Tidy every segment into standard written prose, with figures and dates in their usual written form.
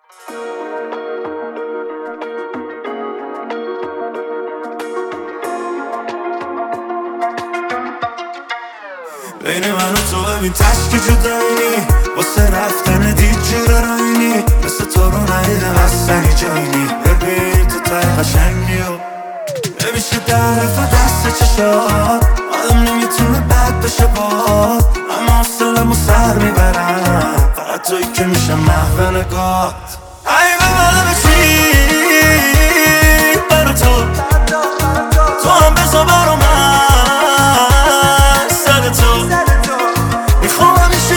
بین من و تو ببین تشکی جدایینی، واسه رفتن دید جیره راینی، مثل تو رو ندیدم اصلا جایینی. ببین تو تای قشنگی و نمیشه درفت دست چشات، آدم نمیتونه بد بشه باد، اما حوصله‌مو سر میبرم، فقط تویی که میشه محو نگات. ای ببالم چی برا تو هم بزا برا من سر تو، میخوام همیشه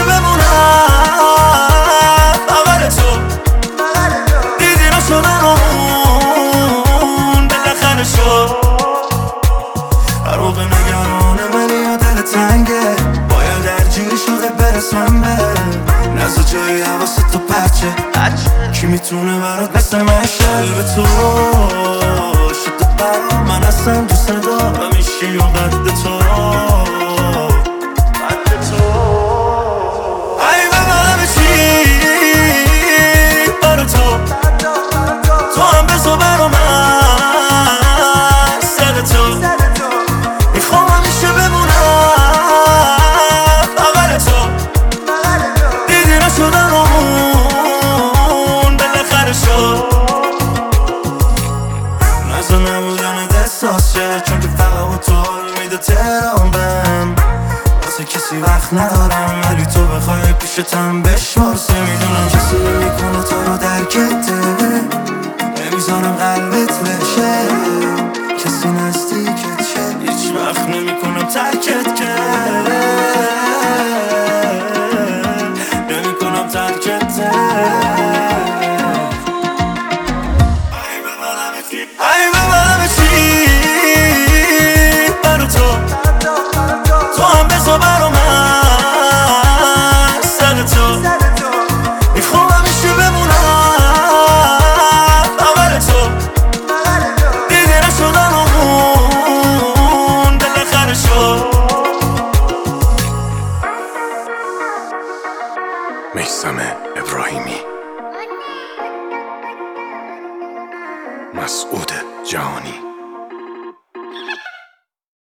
بمونم بغل تو، دیدی نشدن اون بالاخره شد. هر موقع نگرانه ولی یا دل تنگه، باید درگیر شده برسم به نزد جایی حواست تو پچه، کی میتونه برات مثل من شه به تو شده برا من اصلا دوست دارم میشی و قد تو ای ببالم چی برا تو هم بزا برا من سر تو، میخوام همیشه بمونم بغل تو، دیدی نشدن اون بالاخره شد. نزا نبودن احساس شه، چون که فقط با تو میده تهران بهم، واسه کسی وقت ندارم ولی تو بخوای پیشتم بشمارسه، میدونم کسی نمیکنه تو رو درکته، نمیذارم قلبت بشه، کسی نزدیکت شه، هیچ وقت نمیکنم ترکت که نمیکنم ترکت. ای ببالم چی برا تو هم بزا برا من سر تو، میخوام همیشه بمونم بغل تو، دیگه نشدن اون بالاخره شد. میثم ابراهیمی، مسعود جهانی.